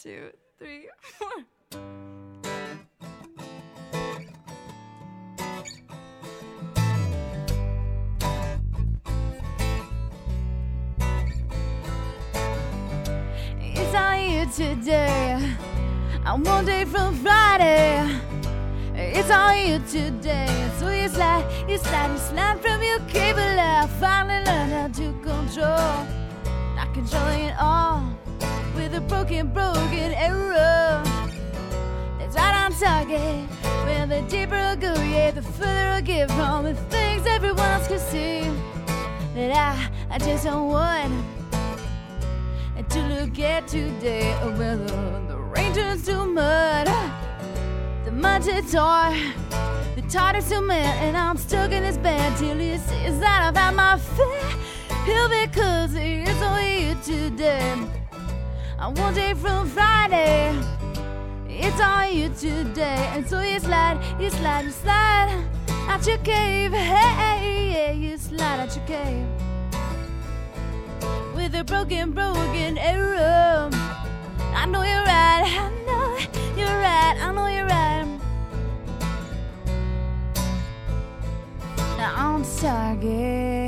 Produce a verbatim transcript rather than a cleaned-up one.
two, three, four. It's on you today. I'm one day from Friday. It's on you today. So you slide, you slide, you slide from your cable. I finally learned how to control, not controlling it all with a broken, broken arrow. That's right on target. Where the deeper I go, yeah, the further I get from the things everyone else can see. That I, I just don't want to look at today. Oh, well, the, the rain turns to mud, the mud to tar, the tar to cement, and I'm stuck in this bed till he says that I've had my fill because it's on you today. I'm one day from Friday. It's on you today. And so you slide, you slide, you slide out your cave. Hey, yeah, you slide out your cave with a broken, broken arrow. I know you're right, I know you're right, I know you're right. Now on target.